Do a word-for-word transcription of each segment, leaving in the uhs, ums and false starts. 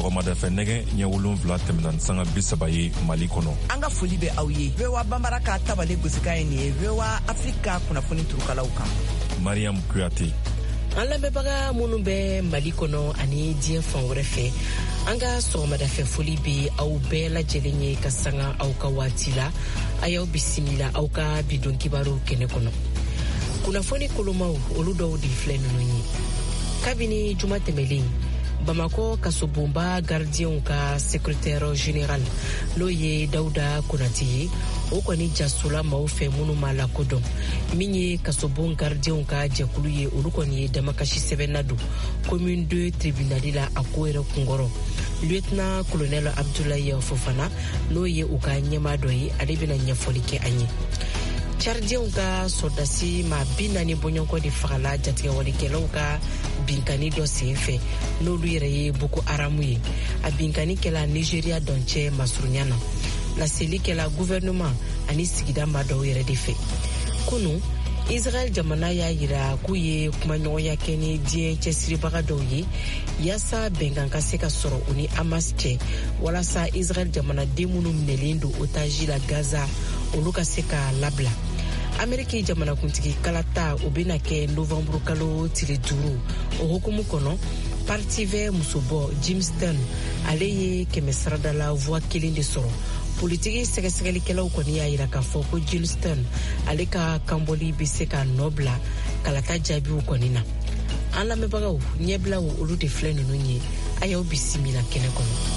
sɔgɔmada fɛ nɛgɛ ɲɛ wolonfila tɛmɛna sanga bi saba ye Mali kɔnɔ. An ka foli bɛ aw ye. V O A Banbara ka tabale gosika ye nin ye V O A Afrika kunnafoni turukalaw kan. Mariam Kuyate. An lamɛnbaga minnu bɛ Mali kɔnɔ ani diɲɛ fan wɛrɛ fɛ, an ka sɔgɔmada fɛ foli bɛ aw bɛɛ lajɛlen ye ka sanga aw ka waati la. A y'aw bisimila aw ka bidon kibaru kɛnɛ kɔnɔ. Kunnafoni kolomaw olu dɔw de filɛ ninnu ye. Kabini juma tɛmɛlen, Bamako kasobonba gardien ka secrétaire général n'o ye Dawuda Konate ye, o kɔni jasola maaw fɛ minnu ma lakodɔn. Min ye kasobon gardien ka jɛkulu ye, olu kɔni ye damakasi sɛbɛnna don commune deux tribunal la a ko yɛrɛ kunkɔrɔ. Lieutenant colonel Abdoulaye Fofana n'o ye u ka ɲɛmaa dɔ ye, ale bɛna ɲɛfɔli kɛ an ye. Tchadienw ka sɔrdasi ma bi naani bɔɲɔgɔnkɔ de fagala jatigɛwalikɛlaw ka binkani dɔ sen fɛ n'olu yɛrɛ ye Boko Haram ye. A binkani kɛla Nigeria dɔncɛ masurunya na. Laseli kɛla gouvernement ani sigida maa dɔw yɛrɛ de fɛ. Kunu, Israel jamana y'a yira k'u ye kumaɲɔgɔnya kɛ ni diɲɛ cɛsiribaga dɔw ye yaasa bɛnkan ka se ka sɔrɔ u ni Hamas cɛ, walasa Israel jamanaden minnu minɛlen don otage la Gaza olu ka se ka labila. Ameriki jamanakuntigi kalata o bena kɛ novembre kalo tile duuru. O hukumu kɔnɔ, parti vert musobɔ Jim Stern ale ye kɛmɛ sarada la voix kelen de sɔrɔ. Politiki sɛgɛsɛgɛlikɛlaw kɔni y'a yira k'a fɔ ko Jim Stern ale ka kanbɔli bɛ se ka nɔ bila kalata jaabiw kɔni na. An lamɛnbagaw ɲɛbilaw olu de filɛ ninnu ye, a y'aw bisimila kɛnɛ kɔnɔ.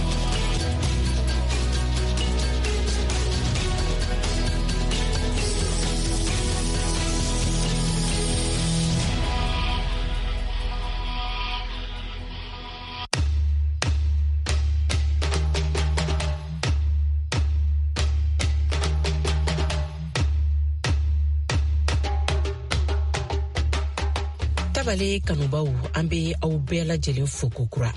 Tabale kanubaw, an bɛ aw bɛɛ lajɛlen fo kokura.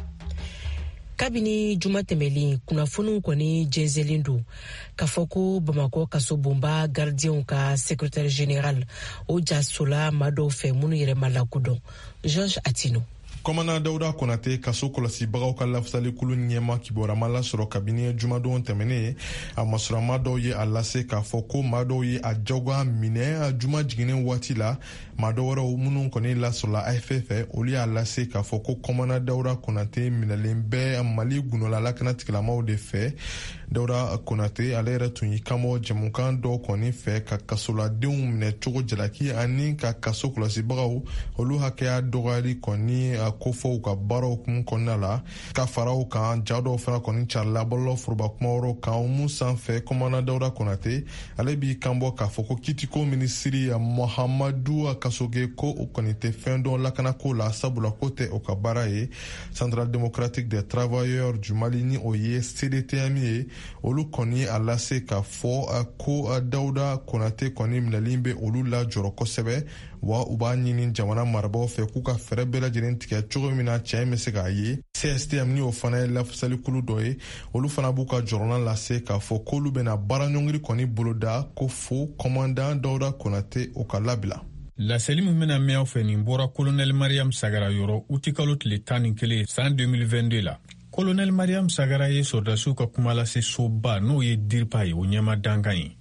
Kabini juma tɛmɛlen, kunnafoniw kɔni jɛnsɛnlen don k'a fɔ ko Bamako kasobonba gardien ka secrétaire général o jasola maa dɔw fɛ minnu yɛrɛ ma lakodɔn. Georges Atino. Komana Dawuda Konate kaso kɔlɔsibagaw ka lafasalikulu ɲɛma kiborama lasɔrɔ kabini jumadon tɛmɛnen, a masurama dɔw ye a lase k'a fɔ ko maa dɔw ye a jagoya minɛ a juma jiginen waati la. Maa dɔw wɛrɛw minnu kɔni lasɔrɔla A F F fɛ, olu y'a lase k'a fɔ ko Komana Dawuda Konate minɛlen bɛ Mali gunola lakana tigilamaw de fɛ. Dawuda Konate ale yɛrɛ tun y'i kanbɔ jamukan dɔw kɔni fɛ ka kasoladenw minɛ cogo jalaki ani ka kaso kɔlɔsibagaw olu hakɛya dɔgɔyali kɔni kofɔw ka baaraw kun kɔnɔna la, ka faraw kan ja dɔw fana kɔni carila bɔlɔ foroba kuma wɛrɛw kan mun sanfɛ Komana Dawuda Konate ale b'i kanbɔ k'a fɔ ko kitiko minisiri Mohamadu Kasoge ko o kɔni tɛ fɛn dɔn lakanako la, sabula ko tɛ o ka baara ye. Centrale démocratique des travailleurs du Mali ni o ye C D T M ye, olu kɔni a lase k'a fɔ ko Dawuda Konate kɔni minɛlen bɛ olu la jɔrɔ kosɛbɛ, wa u b'a ɲini jamana marabagaw fɛ k'u ka fɛɛrɛ bɛɛ lajɛlen tigɛ cogo min na cɛ bɛ se k'a ye. C S T M ni o fana ye lafasalikulu dɔ ye, olu fana b'u ka jɔrɔna lase k'a fɔ k'olu bɛna baara ɲɔngiri kɔni boloda ko fo commandant Dawuda Konate o ka labila. Laseli min bɛna mɛn aw fɛ nin bɔra Colonel Mariam Sagara yɔrɔ uti kalo tile tan ni kelen san deux mille vingt-deux la. Colonel Mariam Sagara ye sɔrdasiw ka kuma lase soba n'o ye DIRPA ye o ɲɛma dankan ye.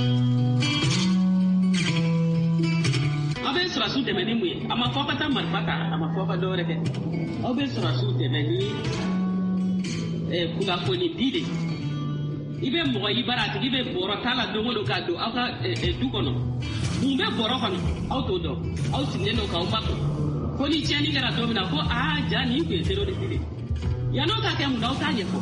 Aw bɛ sɔrɔsiw dɛmɛ ni mun ye? A ma fɔ ka taa marifa ta, a ma fɔ ka dɔwɛrɛ kɛ. Aw bɛ sɔrɔsiw dɛmɛ ni kunnafoni di de. I bɛ mɔgɔ i bara a tigi bɛ bɔrɔ t'a la don o don k'a don aw ka du kɔnɔ. Mun bɛ bɔrɔ kɔnɔ aw t'o dɔn, aw sigilen don k'aw ma ko ko ni tiɲɛni kɛra don min na ko aa ja nin tun ye terroriste de. Yan'o ka kɛ mun na aw t'a ɲɛfɔ.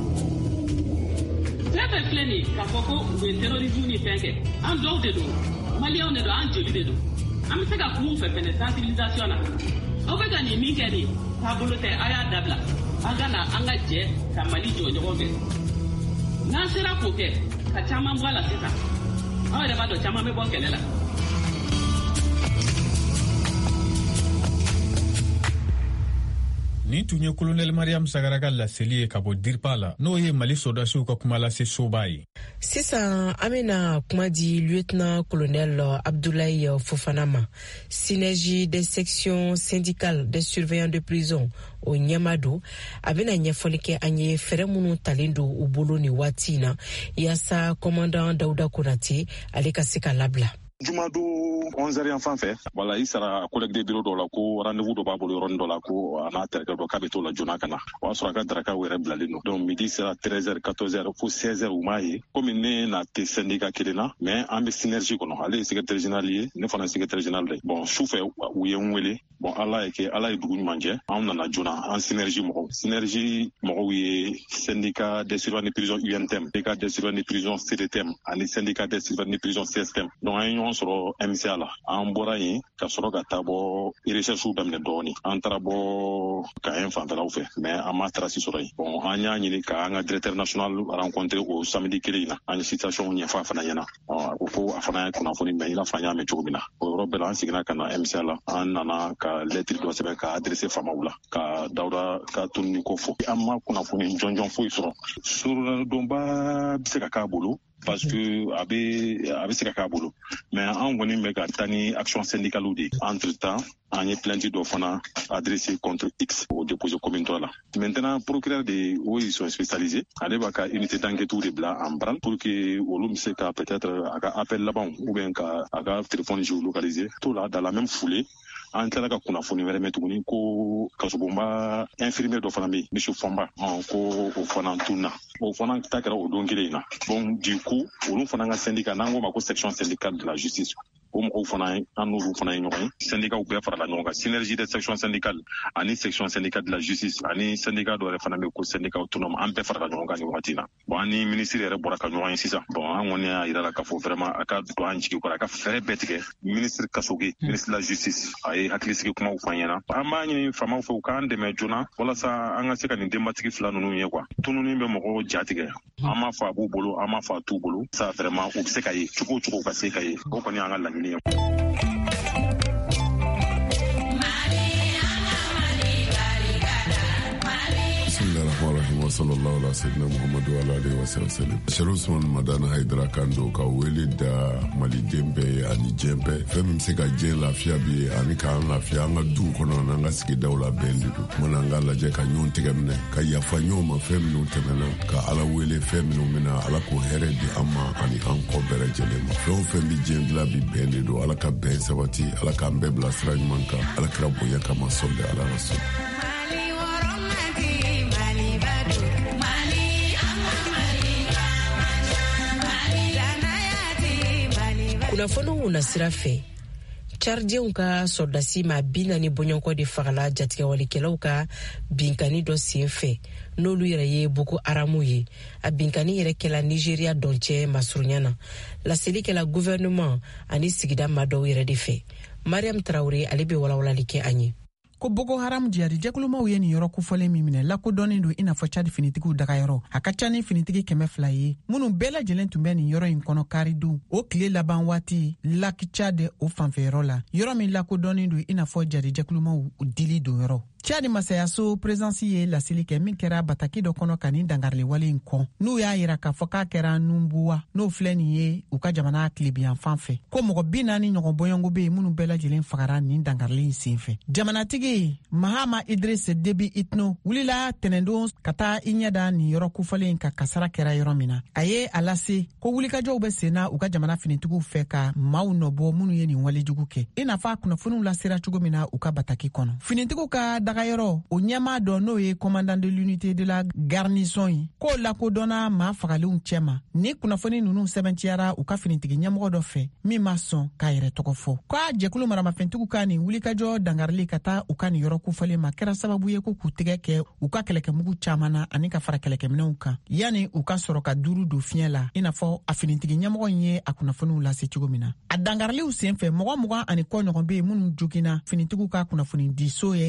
Fɛn fɛn filɛ nin ye k'a fɔ ko u ye terrorisme ni fɛn kɛ, an dɔw de don, maliyɛnw de don, an joli de don. An bɛ se ka kuma u fɛ fɛnɛ sensibilisation na. Aw bɛ ka nin min kɛ nin taabolo tɛ, a y'a dabila. An ka na an ka jɛ ka Mali jɔ ɲɔgɔn fɛ. N'an sera k'o kɛ ka caman bɔ a la sisan, aw yɛrɛ b'a dɔn caman bɛ bɔ kɛlɛ la. Ni tun ye colonel Mariam Sagara ka laseli ye ka bɔ DIRPA la n'o ye Mali sɔrdasiw ka kuma lase soba ye. Sisan an bɛna kuma di lieutenant colonel Abdoulaye Fofana ma, synergie des sections syndicales des surveillants de prison o ɲɛma don. A bɛna ɲɛfɔli kɛ an ye fɛrɛ minnu talen don u bolo ni waati in na yaasa commandant Dawuda Konate ale ka se ka labila. Jumadu onze heures yan fan fɛ wala i sara collègue de bureau dɔ la ko rendez-vous dɔ b'a bolo yɔrɔnin dɔ la ko a n'a terikɛ dɔ k'a bɛ t'o la joona ka na o y'a sɔrɔ a ka darakaw yɛrɛ bilalen don donc midi sera treize heures quatorze heures fo seize heures u m'a ye komi ne na tɛ syndicat kelen na mais an bɛ synergie kɔnɔ ale ye secrétaire général ye ne fana ye secrétaire général de bon su fɛ u ye n wele bon ala ye kɛ ala ye dugu ɲuman jɛ anw nana joona an synergie mɔgɔw synergie mɔgɔw ye syndicat des surveillants de prison U N T M syndicat des surveillants de prison C D T M ani syndicat des surveillants de prison C S T M donc an ye ɲɔgɔn sɔrɔ M C A la an bɔra yen ka sɔrɔ ka taa bɔ recherche daminɛ dɔɔni an taara bɔ ka yen fanfɛlaw fɛ mais an ma trace sɔrɔ yen bon an y'a ɲini ka an ka directeur national rencontrer o samedi kelen in na an ye situation ɲɛfɔ a fana ɲɛna a ko fo a fana ye kunnafoni mɛn i n'a fɔ an y'a mɛn cogo min na o yɔrɔ bɛɛ la an seginna ka na M C A la an nana ka lettre dɔ sɛbɛn ka adressé faamaw la ka Dawuda ka tununi ko fɔ an ma kunnafoni jɔnjɔn foyi sɔrɔ surudonba bɛ se ka k'a bolo parce que a bɛ a bɛ se ka k'a bolo mais an kɔni bɛ ka taa ni action syndicale de entre temps an ye plainte dɔ fana adressé contre X o déposé commune tɔ la maintenant procureur de o ils sont spécialisés ale b'a ka unité d'enquête de bila en branle pour que olu bɛ se ka peut-être a ka appel laban ou bien ka a ka téléphone géolocalisé tout là dans la même foulée an tilala ka kunnafoni wɛrɛ mɛn tuguni ko kasobonba infirmier dɔ fana bɛ yen monsieur Fɔnba ko o fana tunna o fana ta kɛra o don kelen in na bon du coup olu fana ka syndicat n'an ko ma ko section syndicale de la justice o mɔgɔw fana ye an n'olu fana ye ɲɔgɔn ye syndicat bɛɛ farala ɲɔgɔn kan synergie des sections syndicales ani section syndicale de la justice ani syndicat dɔ yɛrɛ fana bɛ yen ko syndicat autonome an bɛɛ farala ɲɔgɔn kan nin wagati in na bon an ni ministre yɛrɛ bɔra ka ɲɔgɔn ye sisan bon an kɔni y'a yira la k'a fɔ vraiment a ka don an jigi kɔrɔ a ka fɛɛrɛ bɛɛ tigɛ ministre Kasoge ministre de la justice a ye hakilisigi kumaw fɔ an ɲɛna an b'a ɲini faamaw fɛ u k'an dɛmɛ joona walasa an ka se ka nin denbatigi fila ninnu ye quoi tununi bɛ mɔgɔw jatigɛ an m'a fɔ a b'u bolo an m'a fɔ a t'u bolo ça vraiment u bɛ se ka ye cogo o cogo ka se ka ye o kɔni y'an ka laɲini ye. wa sallallahu ala sayyidina Muhammadu wa alihi wa sallam. Sheikh Usman Madana Haidara Kando ka wele da Mali dembe ani jembe fɛn min se ka jɛn lafiya bi ani k'an lafiya an ka duw kɔnɔ n'an ka sigidaw la bɛn de don mana an ka lajɛ ka ɲɔgɔn tɛgɛ minɛ ka yafa ɲɔgɔn ma fɛn minnu tɛmɛna ka ala wele fɛn minnu mina ala k'o hɛrɛ di an ma ani an kɔ bɛɛ lajɛlen ma fɛn o fɛn bi jɛn dilan bi bɛn de don ala ka bɛn sabati ala k'an bɛɛ bila sira ɲuman kan ala kira bonya kama sɔli ala rasul. kunnafoniw na sira fɛ Tchadienw ka sɔrdasi ma bi naani bɔɲɔgɔnkɔ de fagala jatigɛwalikɛlaw ka binkani dɔ sen fɛ n'olu yɛrɛ ye Boko Haramu ye a binkani yɛrɛ kɛla Nigeria dɔncɛ masurunya na laseli kɛla gouvernement ani sigida maa dɔw yɛrɛ de fɛ Mariam Traoré ale bɛ walawalali kɛ an ye. Ko Boko Haram jihadi jɛkulumaw ye nin yɔrɔ kofɔlen min minɛ lakodɔnnen don i n'a fɔ Tchad finitigiw dagayɔrɔ a ka ca ni finitigi kɛmɛ fila ye minnu bɛɛ lajɛlen tun bɛ nin yɔrɔ in kɔnɔ karidon o tile laban waati laki Tchad o fanfɛyɔrɔ la yɔrɔ min lakodɔnnen don i n'a fɔ jihadi jɛkulumaw dili don yɔrɔ. Tchad masayaso présidence ye laseli kɛ min kɛra bataki dɔ kɔnɔ ka nin dangarili wale in kɔn n'u y'a yira k'a fɔ k'a kɛra Numbuwa n'o filɛ nin ye u ka jamana tilebiyan fan fɛ ko mɔgɔ bi naani ɲɔgɔn bɔɲɔngo bɛ yen minnu bɛɛ lajɛlen fagara nin dangarili in senfɛ. Jamanatigi Mahama Idris Debi Itno wulila tɛnɛndon ka taa i ɲɛda nin yɔrɔ kofɔlen ka kasara kɛra yɔrɔ min na a ye a lase ko wulikajɔw bɛ senna u ka jamana finitigiw fɛ ka maaw nɔbɔ minnu ye nin walejugu kɛ i n'a fɔ a kunnafoniw lasera cogo min na u ka bataki kɔnɔ. Finitigiw ka dagayɔrɔ o ɲɛmaa dɔ n'o ye commandant de l'unité de la garnison ye k'o lakodɔnna maa fagalenw cɛma ni kunnafoni ninnu sɛbɛntiyara u ka finitigi ɲɛmɔgɔ dɔ fɛ min ma sɔn k'a yɛrɛ tɔgɔ fɔ k'a jɛkulu maramafɛntigiw ka nin wulikajɔ dangarili ka taa u ka nin yɔrɔ kofɔlen ma kɛra sababu ye ko k'u tɛgɛ kɛ u ka kɛlɛkɛmugu caman na ani ka fara kɛlɛkɛminɛw kan yanni u ka sɔrɔ ka duuru don fiɲɛ la i n'a fɔ a finitigi ɲɛmɔgɔ in ye a kunnafoniw lase cogo min na. A dangariliw senfɛ mɔgɔ mugan ani kɔ ɲɔgɔn bɛ yen minnu joginna finitigiw ka kunnafoni di so ye a seereya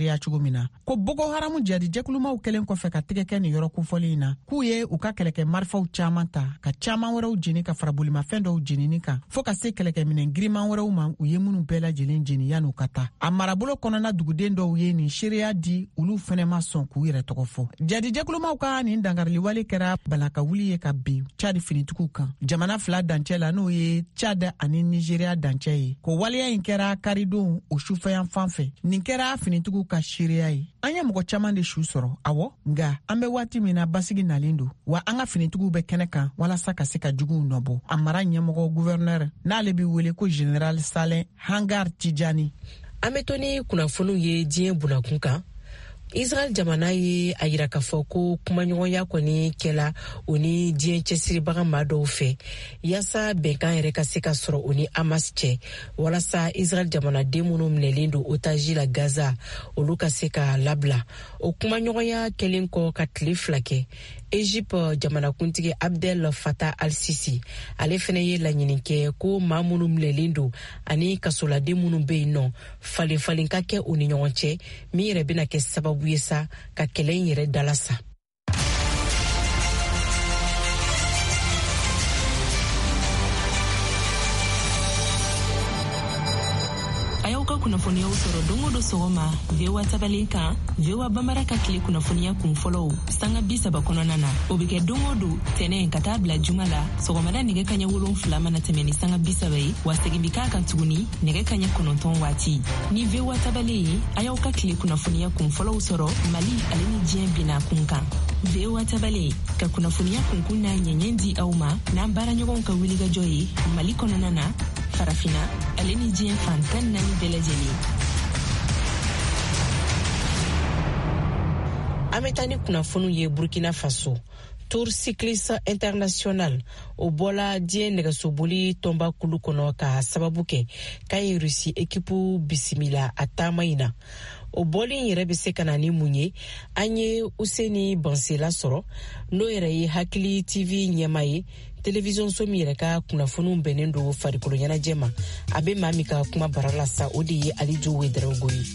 seereya cogo min na ko Boko Haramu jadi jɛkulumaw kelen kɔfɛ ka tɛgɛ kɛ nin yɔrɔ kofɔlen na k'u ye u ka kɛlɛkɛ marifaw caaman ta ka caaman wɛrɛw jeni ka fara bolimafɛn dɔw jenini kan fɔɔ ka se kɛlɛkɛminɛ giriman wɛrɛw ma u ye minnu bɛɛ lajɛlen jeni yan'u ka ta a marabolo kɔnɔna duguden dɔw ye nin seereya di olu fɛnɛ ma sɔn k'u yɛrɛ tɔgɔ fɔ jadi jɛkulumaw ka nin dangariliwale kɛra balaka wuli ye ka bin Chad finitigiw kan jamana fila dancɛ la n'o ye Chad ani Nigeria dancɛ ye ko waleya in kɛra karidon o sufɛyan fan fɛ nin kɛra finitigiw ka seereya ye an ye mɔgɔ caman de su sɔrɔ awɔ nga an bɛ waati min na basigi nalen don wa an ka finitigiw bɛ kɛnɛ kan walasa ka se ka juguw nɔbɔ a mara ɲɛmɔgɔ guvɛrnɛr n'ale bɛ wele ko General Saleh Hangar Tijani. An bɛ to ni kunnafoniw ye diɲɛ bunakun kan. Israel jamana ye a yira k'a fɔ ko kumaɲɔgɔnya kɔni kɛla o ni diɲɛ cɛsiribaga maa dɔw fɛ yaasa bɛnkan yɛrɛ ka se ka sɔrɔ o ni Hamas cɛ walasa Israel jamanaden minnu minɛlen don otage la Gaza olu ka se ka labila o kumaɲɔgɔnya kɛlen kɔ ka tile fila kɛ Egypte jamanakuntigi Abdel Fattah al-Sisi ale fɛnɛ ye laɲini kɛ ko maa minnu minɛlen don ani kasoladen minnu bɛ yen nɔ falen falen ka kɛ o ni ɲɔgɔn cɛ min yɛrɛ bɛna kɛ sababu ye sa ka kɛlɛ in yɛrɛ dala sa. ka kunnafoniyaw sɔrɔ dongo do sɔgɔma V O A tabalen kan V O A Bambara ka tile kunnafoniya kun fɔlɔw sanga bi saba kɔnɔna na o bɛ kɛ dongo do tɛnɛ ka taa bila juma la sɔgɔmada nɛgɛ kaɲɛ wolonfila mana tɛmɛ ni sanga bi saba ye wa segin bi k'a kan tuguni nɛgɛ kaɲɛ kɔnɔntɔn waati ni V O A tabalen ye a y'aw ka tile kunnafoniya kun fɔlɔw sɔrɔ Mali ale ni diɲɛ bina kun kan V O A tabalen ka kunnafoniya kunkun n'a ɲɛɲɛ di aw ma n'an baaraɲɔgɔnw ka wulikajɔ ye Mali kɔnɔna na farafina ale ni diɲɛ fan tan naani bɛɛ lajɛlen. An bɛ taa ni kunnafoniw ye Burkina Faso. Tour cycliste international o bɔla diɲɛ nɛgɛsoboli tɔnba kulu kɔnɔ ka sababu kɛ k'a ye Rusi ekipu bisimila a taama in na. O bɔlen yɛrɛ bɛ se ka na ni mun ye an ye Useni Bansela sɔrɔ n'o yɛrɛ ye Hakili T V ɲɛma ye télévision so min yɛrɛ ka kunnafoniw bɛnnen don farikolo ɲɛnajɛ ma a bɛ maa min ka kuma bara la sa o de ye Alijo Wederawogo ye.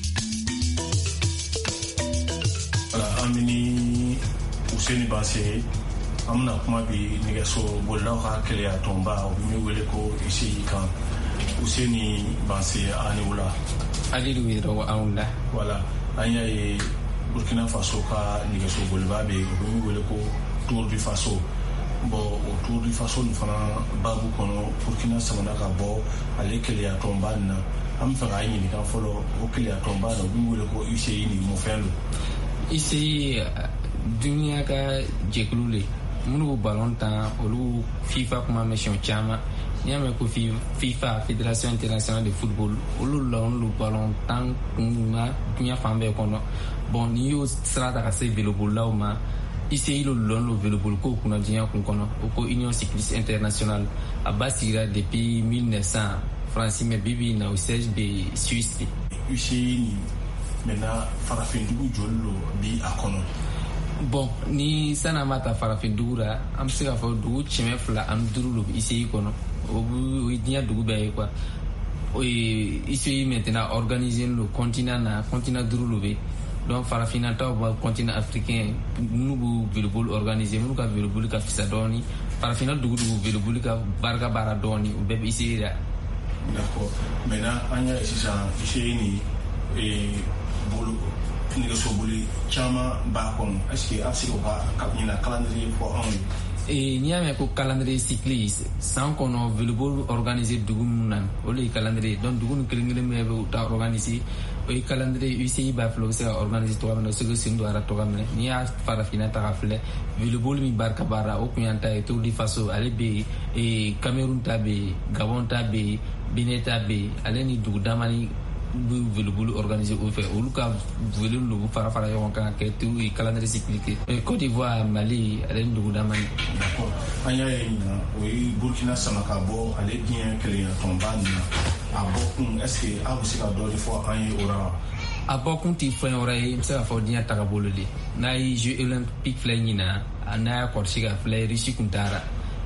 An bɛ ni Useni Bansela an bɛna kuma bi nɛgɛso bolilaw ka kɛlɛya tɔnba o bɛ min wele ko I C I kan Useni Bansela a ni wula. Alijo Wederawogo a wula. Voilà an y'a ye Burkina Faso ka nɛgɛso boliba bɛ yen o bɛ min wele ko Tour du Faso. Bon o Tour du Faso nin fana babu kɔnɔ Burkina samana ka bɔ ale kɛlɛya tɔnba nin na an bɛ fɛ k'a ɲininka fɔlɔ o kɛlɛya tɔnba na o bɛ wele ko I C I ni mun fɛn don. I C I duniya ka jɛkulu le minnu bɛ balon tan olu FIFA kuma mɛsiyɔn caman n'i y'a mɛn ko FIFA Fédération Internationale de Football olu la olu balon tan kun ka duniya fan bɛɛ kɔnɔ bon n'i y'o sira ta ka se velobolilaw ma I C I lolu lɔn lo veloboli ko kunna diɲɛ kun kɔnɔ o ko Union Cycliste Internationale a ba sigira depuis mille neuf cents France mais bibi na o siège bɛ Suisse. I C I ni maintenant farafindugu joli lo bi a kɔnɔ. Bon ni san'an ma ta farafindugu la an bɛ se k'a fɔ dugu kɛmɛ fila ani duuru lo I C I kɔnɔ o ye diɲɛ dugu bɛɛ ye quoi o ye I C I maintenant organisé lo continent na continent duuru lo bɛ donc farafina taw ba continent africain minnu b'u veloboli organisé minnu ka veloboli ka fisa dɔɔni farafina dugu dugu veloboli ka barika baara dɔɔni o bɛɛ bɛ I C I la. D'accord maintenant an y'a ye sisan I C I ni bolo nɛgɛsoboli caman b'a kɔnɔ est-ce que an bɛ se k'o ka ɲina calendrier fɔ anw ye. N'i y'a mɛn ko calendrier cycliste san kɔnɔ veloboli organisé dugu minnu na o de ye calendrier donc dugu ni kelen kelen bɛɛ bɛ u ta organisé o ye calendrier I C I b'a filɛ o bɛ se ka organisé cogoya min na o bɛ se ka sen don a la cogoya min na n'i y'a farafina ta ka filɛ veloboli min barika baara o kun y'an ta ye Tour du Faso ale bɛ yen Cameroun ta bɛ yen Gabon ta bɛ yen Benin ta bɛ yen ale ni dugu damani bɛ veloboli organisé o fɛ olu ka velo lu fara fara ɲɔgɔn kan ka kɛ calendrier cyclique Côte d'Ivoire Mali ale ni dugu damani. D'accord an y'a ye ɲinan o ye Burkina sama ka bɔ ale diɲɛ kɛlɛya tɔnba nin na a bɔ kun est-ce que aw bɛ se ka dɔ de fɔ an ye o la. A bɔ kun tɛ fɛn wɛrɛ ye n bɛ se k'a fɔ diɲɛ tagabolo de n'a ye Jeux olympiques filɛ ɲinan n'a y'a kɔlɔsi ka filɛ Russie kun taara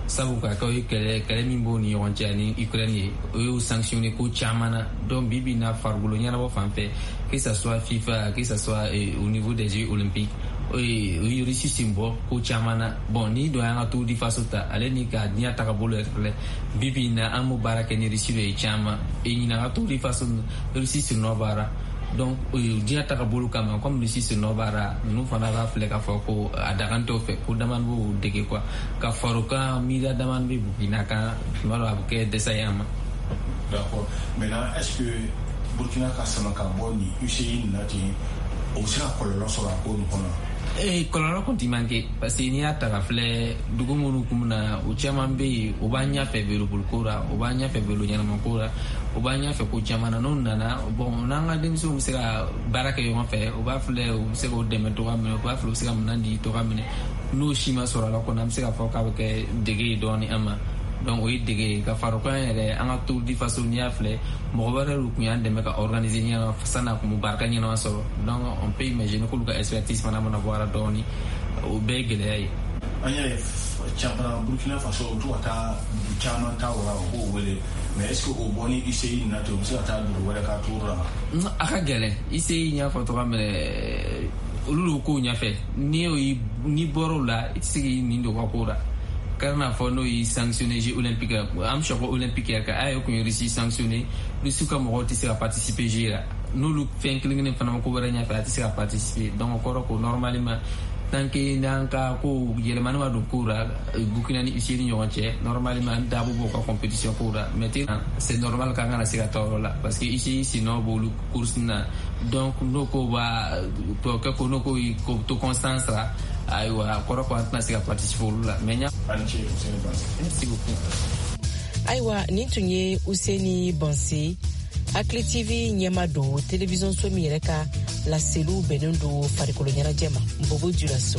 sabu ka ka kɛlɛ kɛlɛ min b'o ni ɲɔgɔn cɛ ni Ukraine ye o y'o sanctionné ko caman na donc bi bi na farikolo ɲɛnabɔ fan fɛ que ça soit FIFA que ça soit eh, au niveau des Jeux olympiques o ye Russie sin bɔ ko caman na bon ni dɔ y'an ka Tour du Faso ta ale ni ka diɲɛ taga bolo yɛrɛ filɛ bi bi na an b'o baara kɛ ni Russie de ye caman e ɲinan ka Tour du Faso Russie sin nɔ baara donc diɲɛ taga bolo kama comme Russie sin nɔ baara ninnu fana b'a filɛ k'a fɔ ko a dagantɔ fɛ ko dama b'o dege quoi ka far'o kan miiriya dama bɛ Burkina kan tuma dɔ a bɛ kɛ dɛsɛ ye an ma. D'accord. Maintenant est-ce que Burkina ka sama ka bɔ ni U C I na ten o bɛ se ka kɔlɔlɔ sɔrɔ a ko nin kɔnɔ? Eh, kɔlɔlɔ kun ti manqué parce que n'i y'a ta ka filɛ dugu minnu kun na o caman bɛ yen o b'an ɲɛfɛ véloboloko la o b'an ɲɛfɛ vélo ɲɛnamako la o b'an ɲɛfɛ ko caman na n'o nana bon n'an ka denmisɛnw bɛ se ka baara kɛ ɲɔgɔn fɛ o b'a filɛ u bɛ se k'o dɛmɛ togoya minɛ o b'a filɛ u bɛ se ka minɛn di togoya minɛ n'o si ma sɔrɔ a la kɔni an bɛ se k'a fɔ k'a bɛ kɛ dege ye dɔɔni an ma donc o ye dege ka far'o kan yɛrɛ an ka Tour du Faso n'i y'a filɛ mɔgɔ wɛrɛ de tun y'an dɛmɛ ka organiser ɲɛna sanni a kun bɛ barika ɲɛnama sɔrɔ donc on peut imaginer k'olu ka expertise fana mana bɔ a la dɔɔni o bɛɛ ye gɛlɛya ye. An y'a ye caman Burkina Faso o to ka taa dugu caman ta o la o b'o wele mais est-ce que o bɔ ni U C I na ten o bɛ se ka taa dugu wɛrɛ ka Tour la? A ka gɛlɛn U C I y'a fɔ togoya minɛ olu de ko ɲɛfɛ n'i n'i bɔr'o la i tɛ se k'i nin don u ka ko la. Karena fɔ n'o ye sanctionné Jeux olympiques an bɛ sɔn ko olympique yɛrɛ kan a ye kun ye Russie sanctionné Russie ka mɔgɔw tɛ se ka participer Jeux la n'olu fɛn kelen kelen fana ma ko wɛrɛ ɲɛfɛ a tɛ se ka participer donc o kɔrɔ ko normalement tant que n'an ka ko yɛlɛmani ma don ko la Burkina ni U C I ni ɲɔgɔn cɛ normalement an da b'o b'o ka compétition ko la mais c'est normal k'an kana se ka taa yɔrɔ la parce que U C I sinon b'olu course na donc n'o ko b'a kɛ ko n'o ko to constance la ayiwa kɔrɔ ko an tɛna se ka participer olu la mais ɲa merci beaucoup. Ayiwa nin tun ye Useni Banse Hakili T V ɲɛma don télévision so min yɛrɛ ka laseliw bɛnnen don farikolo ɲɛnajɛ ma Bobo Dioulasso.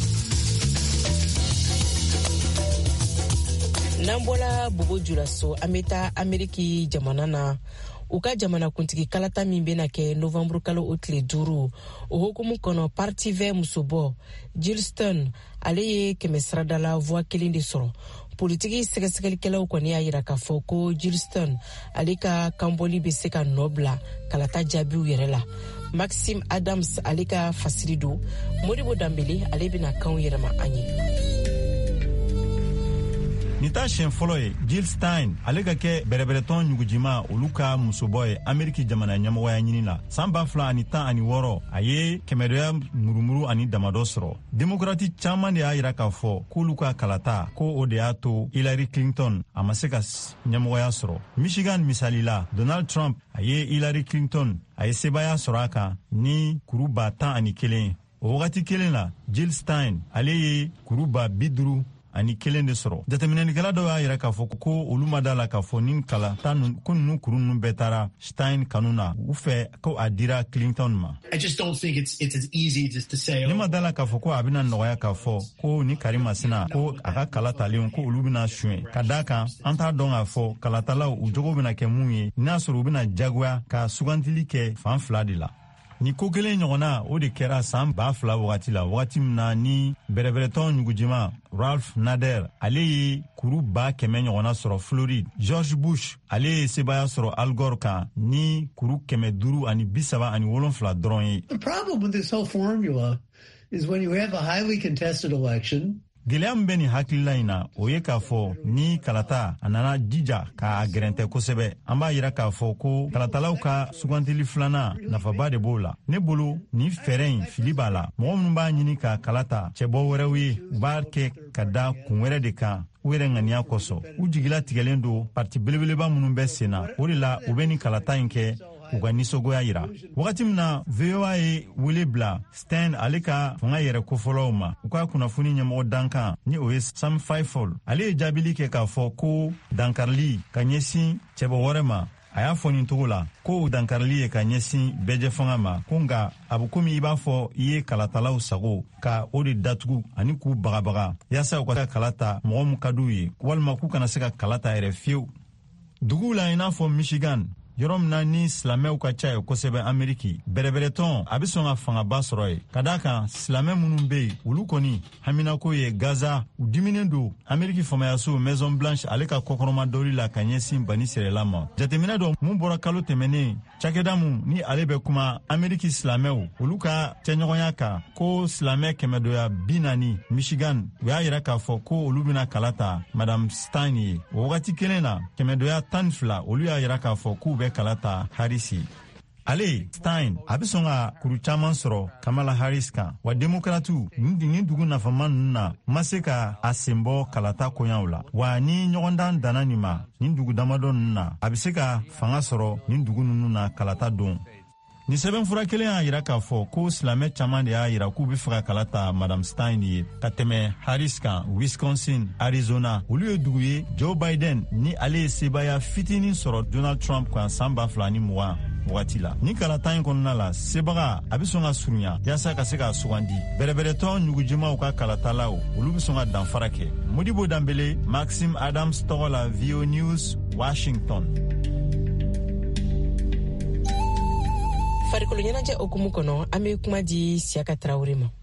N'an bɔla Bobo Dioulasso an bɛ taa Ameriki jamana na u ka jamanakuntigi kalata min bɛna kɛ novembre kalo o tile duuru o hukumu kɔnɔ parti vert musobɔ Jill Stein ale ye kɛmɛ sarada la voix kelen de sɔrɔ. Politiki sɛgɛsɛgɛlikɛlaw kɔni y'a yira k'a fɔ ko Jill Stein ale ka kanbɔli bɛ se ka nɔ bila kalata jaabiw yɛrɛ la. Maxime Adams ale ka fasiri don Modibo Dambele ale bɛna kanw yɛrɛma an ye. Ni ta siɲɛ fɔlɔ ye Jill Stein ale ka kɛ bɛrɛbɛrɛtɔn ɲugujima olu ka musobɔ ye Ameriki jamana ɲɛmɔgɔya ɲini la san ba fila ani tan ani wɔɔrɔ a ye kɛmɛdɔya murumuru ani damadɔ sɔrɔ. Demokrati caman de y'a yira k'a fɔ k'olu ka kalata ko o de y'a to Hillary Clinton a ma se ka ɲɛmɔgɔya sɔrɔ. Michigan misali la Donald Trump a ye Hillary Clinton a ye sebaya sɔrɔ a kan ni kuru ba tan ani kelen. O wagati kelen la Jill Stein ale ye kuru ba bi duuru ani kelen de sɔrɔ. Jateminɛlikɛla dɔw y'a yira k'a fɔ ko olu ma da la k'a fɔ ni kalata ko ninnu kuru ninnu bɛɛ taara Stein kanu na u fɛ ko a dira Clinton ma. I just don't think it's it's as easy just to say. Ne ma da la k'a fɔ ko a bɛna nɔgɔya k'a fɔ ko ni Karima sina ko a ka kala talen ko olu bɛna suɲɛ. Ka d'a kan an t'a dɔn k'a fɔ kalatalaw u jogo bɛna kɛ mun ye n'a sɔrɔ u bɛna jagoya ka sugantili kɛ fan fila de la. Ni ko kelen ɲɔgɔnna o de kɛra san ba fila wagati la wagati min na ni bɛrɛbɛrɛtɔn ɲugujima Ralph Nader ale ye kuru ba kɛmɛ ɲɔgɔnna sɔrɔ Floride. George Bush ale ye sebaya sɔrɔ Al Gore kan ni kuru kɛmɛ duuru ani bi saba ani wolonfila dɔrɔn ye. The problem with this whole formula is when you have a highly contested election. Gɛlɛya min bɛ nin hakilila in na o ye k'a fɔ ni kalata a nana jija k'a gɛrɛntɛ kosɛbɛ an b'a yira k'a fɔ ko kalatalaw ka sugantili filanan nafaba de b'o la. Ne bolo ni fɛɛrɛ in fili b'a la mɔgɔ minnu b'a ɲini ka kalata cɛbɔ wɛrɛw ye u b'a kɛ ka da kun wɛrɛ de kan u yɛrɛ ŋaniya kosɔn u jigila tigɛlen don parti belebeleba minnu bɛ sen na o de la u bɛ nin kalata in kɛ u ka nisɔngoya yira. Wagati min na V O A ye wele bila Stein ale ka fanga yɛrɛ kofɔlɔw ma u ka kunnafoni ɲɛmɔgɔ dankan ni o ye Sam Faifol ale ye jaabili kɛ k'a fɔ ko dankarili ka ɲɛsin cɛbɔ wɛrɛ ma a y'a fɔ nin togo la ko dankarili ye ka ɲɛsin bɛɛjɛ fanga ma ko nka a bɛ komi i b'a fɔ i ye kalatalaw sago ka o de datugu ani k'u bagabaga yaasa u ka kalata mɔgɔ min ka d'u ye walima k'u kana se ka kalata yɛrɛ fiyewu. Duguw la i n'a fɔ Michigan yɔrɔ min na ni silamɛw ka ca ye kosɛbɛ ameriki bɛrɛbɛrɛtɔn a be sɔn ka fangaba sɔrɔ ye ka daa kan silamɛ minnu be yen olu kɔni haminako ye gaza u diminen do ameriki famayaso maison blanche ale ka kɔkɔrɔma dɔwli la ka ɲɛsin bani sirɛla ma jateminɛ dɔ mun bɔra kalo tɛmɛnen cakɛda mun ni ale bɛ kuma ameriki silamɛw olu ka cɛɲɔgɔnya kan ko silamɛ kɛmɛdoya bi naani michigan u y'a yira k'a fɔ ko olu bena kala ta madame stein ye o wagati kelen na kɛmɛdoya tan fila olu y'a yira k'a fɔ k'u bɛ kala ta harisi ale stein a be sɔn ka kuru caaman sɔrɔ kamala harris kan wa demokratu nin dugu nafama nunu na ma se ka a sen bɔ kalata koɲaw la wa ni ɲɔgɔndan danna nin ma nin dugu damadɔ nunu na a be se ka fanga sɔrɔ nin dugu nunu na kalata don ni sɛbɛnfura kelen y'a yira k'a fɔ ko silamɛ caaman de y'a yira k'u be fɛ ka kala ta madame stein ye ka tɛmɛ harris kan wisconsin arizona olu ye dugu ye joe biden ni ale ye sebaya fitinin sɔrɔ donald trump kan san ba fila ni mugan wagati la ni kalata in kɔnɔna la sebaga a be sɔn ka surunya yaasa ka se k'a sugandi bɛrɛbɛrɛtɔ ɲugujɛmaw ka kalatalaw olu be sɔn ka danfara kɛ modibo danbele maxime adams tɔgɔ la vo news washington. farikolo ɲɛnajɛ okumu kɔnɔ an be kuma di Siaka Traoré ma.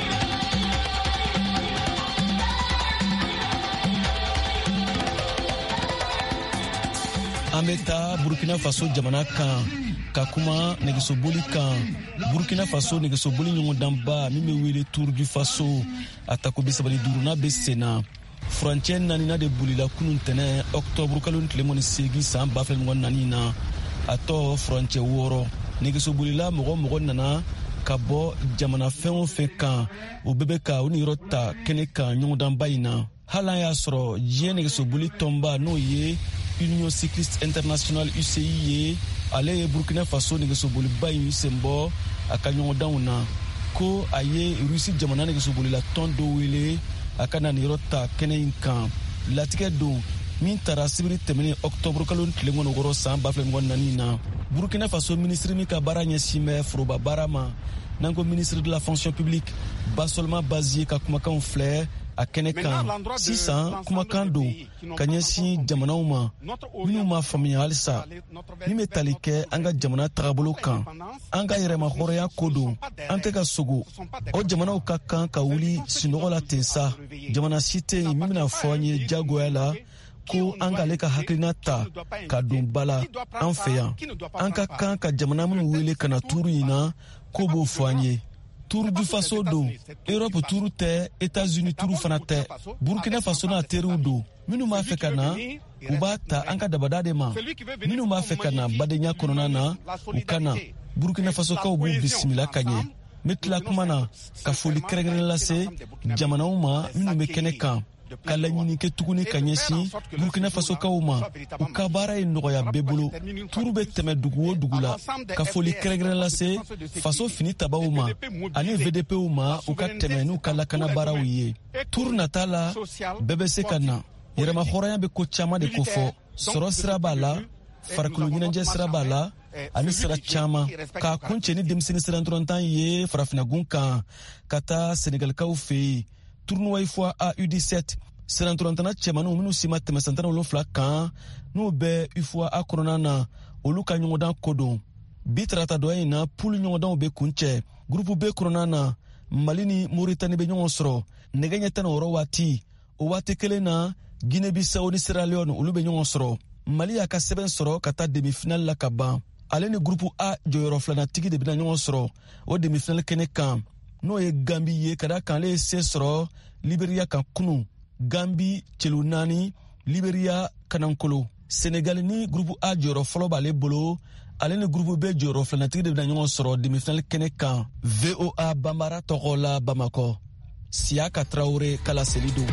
An be taa Burkina Faso jamana kan ka kuma nɛgɛsoboli kan. Burkina Faso nɛgɛsoboli ɲɔgɔndanba min be wele Tour du Faso a tako bisabali duruna be senna. Furancɛ naanina de bolila kunun tɛnɛ octobre kalo tile mɔni segi san ba fila ɲɔgɔn naani na a tɔ furancɛ wɔɔrɔ. Nɛgɛsobolila mɔgɔ mɔgɔ nana ka bɔ jamana fɛn o fɛn kan o bɛɛ bɛ ka o niyɔrɔ ta kɛnɛ kan ɲɔgɔndanba in na. Hali an y'a sɔrɔ diɲɛ nɛgɛsoboli tɔnba n'o ye Union Cycliste Internationale U C I ye ale ye Burkina Faso nɛgɛsoboliba in sen bɔ a ka ɲɔgɔndanw na ko a ye Rusi jamana nɛgɛsobolila tɔn dɔ wele a ka na niyɔrɔ ta kɛnɛ in kan. Latigɛ don min tara sibiri tɛmɛnen octobre kalo tile kɔnɔ wɔɔrɔ san ba fila ɲɔgɔn naani na. Burkina Faso ministre min ka baara ɲɛsin bɛ foroba baara ma n'an ko ministre de la fonction publique Basolma Bazie ka kumakanw filɛ a kɛnɛ kan. Sisan kumakan don ka ɲɛsin jamanaw ma minnu ma faamuya halisa min bɛ tali kɛ an ka jamana tagabolo kan. An ka yɛrɛma hɔrɔnya ko don an tɛ ka sogo o jamanaw ka kan ka wuli sinɔgɔ la ten sa. Jamana si tɛ yen min bɛna fɔ an ye jagoya la ko an k'ale ka hakilina ta ka don ba la an fɛ yan. An ka kan ka jamana minnu wele ka na tuuru in na ko b'o fɔ an ye. Tour du Faso don Europe tuuru tɛ États-Unis tuuru fana tɛ. Burkina Faso n'a teriw don minnu b'a fɛ ka na u b'a ta an ka dabada de ma. Minnu b'a fɛ ka na badenya kɔnɔna na u ka na. Burkina Fasokaw b'u bisimila ka ɲɛ. N bɛ tila kuma na ka foli kɛrɛnkɛrɛnnen lase jamanaw ma minnu bɛ kɛnɛ kan ka laɲini kɛ tuguni ka ɲɛsin Burkina Fasokaw ma u ka baara ye nɔgɔya bɛɛ bolo. Tuuru bɛ tɛmɛ dugu o dugu la ka foli kɛrɛnkɛrɛn lase faso fini tabaw ma ani V D Pw ma u ka tɛmɛ n'u ka lakana baaraw ye. Tuuru nata la bɛɛ bɛ se ka na. Yɛrɛma hɔrɔnya bɛ ko caman de ko fɔ. Sɔrɔ sira b'a la, farikolo ɲɛnajɛ sira b'a la ani sira caman. K'a kun cɛ ni denmisɛnnin siran dɔrɔntan ye farafinagun kan ka taa Senegalikaw fɛ yen. Tournoi fois A U dix-sept sirantɔrɔntana cɛmanninw minnu si ma tɛmɛ san tan ni wolonwula kan n'u bɛ U fois A kɔnɔna na olu ka ɲɔgɔndan ko don. Bi tarata dɔ in na poule ɲɔgɔndanw bɛ kun cɛ. Groupe B kɔnɔna na Mali ni Mauritanie bɛ ɲɔgɔn sɔrɔ nɛgɛ ɲɛ tan ni wɔɔrɔ waati. O waati kelen na Guinée Bissau ni Sierra Leone olu bɛ ɲɔgɔn sɔrɔ. Mali y'a ka sɛbɛn sɔrɔ ka taa demi-finale la ka ban. Ale ni groupe A jɔyɔrɔ filanatigi de bɛna ɲɔgɔn sɔrɔ o demi-finale kɛnɛ kan. N'o ye Gambi ye ka da kan ale ye se sɔrɔ Libéria kan kunu. Gambi celu naani, Libéria kanankolo. Sénégal ni groupe A jɔyɔrɔ fɔlɔ b'ale bolo, ale ni groupe B jɔyɔrɔ filanatigi de bɛna ɲɔgɔn sɔrɔ demi-finale kɛnɛ kan. V O A Bambara tɔgɔ la Bamakɔ. Siaka Traoré Kala Selido.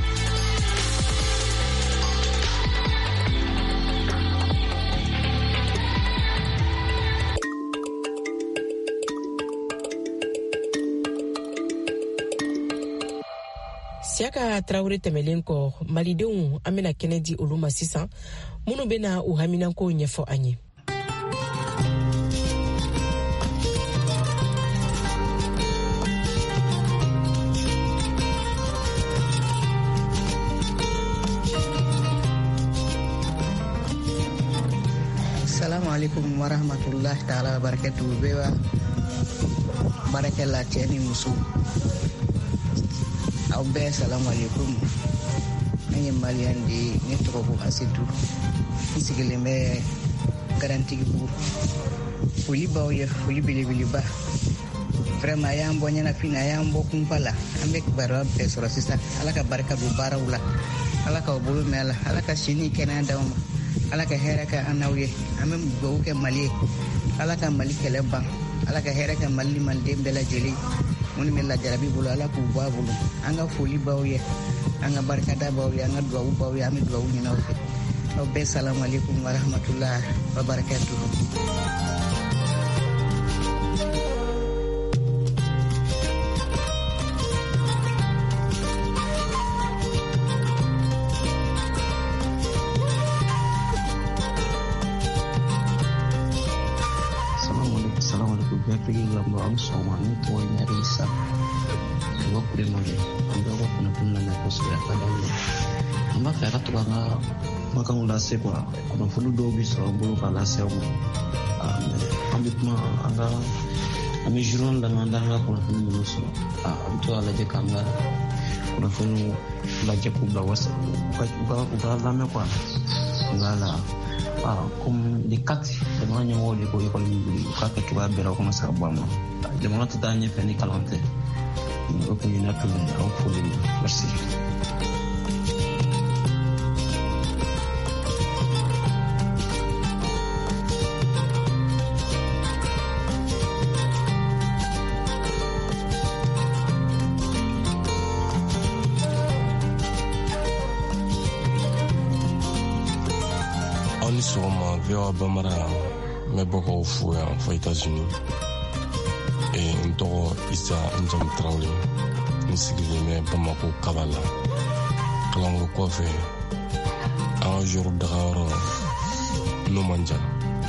Siaka Traoré tɛmɛlen kɔ malidenw an bɛna kɛnɛ di olu ma sisan minnu bɛna u haminanko ɲɛfɔ an ye. Assalamu alaikum warahmatullahi taala wabarakatuh. Bewa barakallah tiani musu. Au be assalamu alaikum. Anye malian di netro bu asidu. Isigele me garanti bu. Fuli ba oye fuli bili bili ba. Vraiment yambo nyana fina yambo kumpala. Ambek barwa be sura sisa. Alaka baraka bu barawula. Alaka bulu mela. Alaka shini kenanda uma. Alaka heraka anawiye. Amem go ke mali. Alaka mali keleba. Alaka heraka mali malde bela jeli. Muni mela jarabi bulu alaku ba bulu. Anga fuli ba oye. Anga baraka da ba oye. Anga dua ba oye. Ami dua nyana oye. Obe assalamu alaikum warahmatullahi wabarakatuh. Soalnya tuh nyari isa, gua prima deh. Anda gua pernah pernah nafas berapa kali. Amba kayak tuh karena makan udah sepa, kalau flu dua bisa bulu kalah sewa. Ambil mah anda ambil juruan dan anda nggak pernah flu lulus. Itu ala je kangga, kalau flu lagi aku bawas, uga uga lama apa? Enggak lah. Ah, kum dekat dengan yang mau dikoi kalau beli kakek coba berau kena sabama. Jangan tanya peni kalante. Aku punya tu ni, aku punya bersih. Soma veo bamara me boko fuya fo États-Unis et ntoko isa njam trawli nsigili me bamako kabala kalango kofe un jour dagaro no manja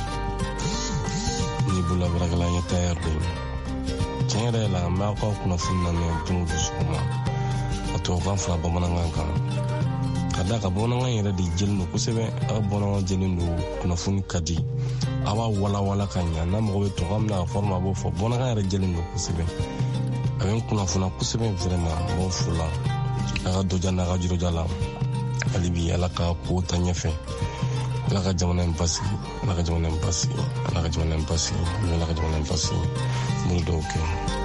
ni bula bragala ya tayarde cengere la ma ko kuna funna ne tungu suma ato kan fra bamana kan kada ka bonanga yɛrɛ de jelino kosɛbɛ a bonanga jelin do kunnafoni ka di a b'a wala wala ka ɲa n'a mɔgɔ bɛ to ka mina a forme a b'o fɔ bonanga yɛrɛ jelin do kosɛbɛ a bɛ n kunnafona kosɛbɛ vraiment a b'o fola a ka doja n'a ka juroja la hali bi ala ka ko ta ɲɛfɛ ala ka jamana in basigi ala ka jamana in basigi ala ka jamana in basigi ala ka jamana in basigi bolo dɔw kɛ.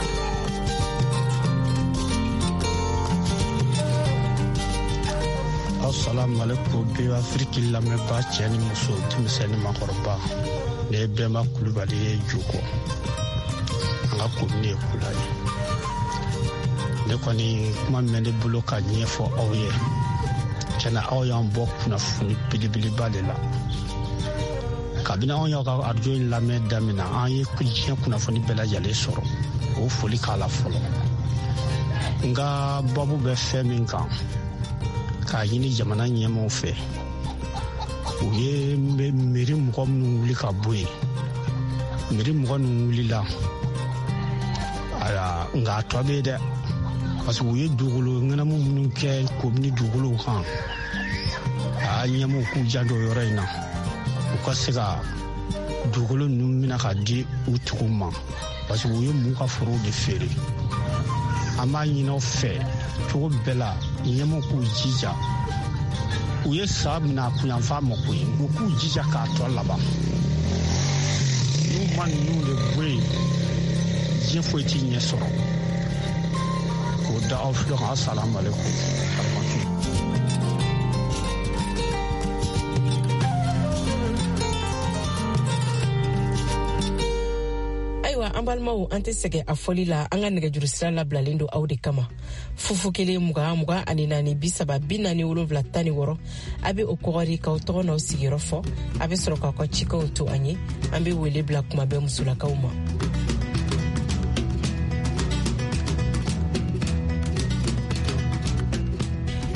Assalamu alaikum bi Afrique lamɛnba cɛ ni muso denmisɛnnin makɔrɔba ne ye bɛnba kulubali ye Joko an ka komine ye Kula ye ne kɔni kuma min bɛ ne bolo ka ɲɛfɔ aw ye tiɲɛna aw y'an bɔ kunnafoni belebeleba de la kabini anw y'aw ka radio in lamɛn daminɛ an ye diɲɛ kunnafoni bɛɛ lajɛlen sɔrɔ o foli k'a la fɔlɔ nka babu bɛ fɛn min kan k'a ɲini jamana ɲɛmɔgɔw fɛ u ye mairie mɔgɔ minnu wuli ka bɔ yen mairie mɔgɔ ninnu wulila nka a tɔ bɛ yen dɛ parce que u ye dugukolo ŋɛnɛmu minnu kɛ komini dugukolow kan a ɲɛmɔgɔw k'u janto yɔrɔ in na u ka se ka dugukolo ninnu mina ka di u tigiw ma parce que u ye mun ka forow de feere an b'a ɲini aw fɛ cogo bɛɛ la ɲɛmɔgɔw k'u jija u ye sa mina kunyanfan ma ko ye u k'u jija k'a tɔ laban n'u ma ninnu de bɔ yen diɲɛ foyi t'i ɲɛ sɔrɔ k'o da aw filɛ kan assalamu alaikum. An balimaw an tɛ sɛgɛ a fɔli la an ka nɛgɛjuru sira labilalen don aw de kama fufu kelen mugan mugan ani naani bi saba bi naani wolonwula tan ni wɔɔrɔ a bɛ o kɔgɔri k'aw tɔgɔ n'aw sigiyɔrɔ fɔ a bɛ sɔrɔ k'aw ka cikaw to an ye an bɛ wele bila kuma bɛɛ musolakaw ma.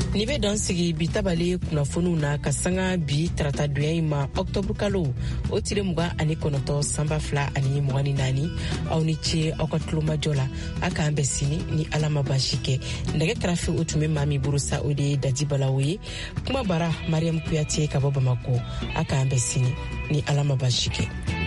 ni be dan sigi bi tabale kunnafoniw na ka sanga bi tarata donya ma octobre kalo o tile muga ani konoto samba fila ani mugani nani aw ni ce aw ka tulomajɔ la a k'an bɛ sini ni ala ma baasi kɛ nɛgɛ kɛrɛfɛ o tun bɛ maa min burusa o de ye daji balawo ye kuma bara mariam kuyate ka bɔ bamako a k'an bɛ sini ni ala ma baasi kɛ.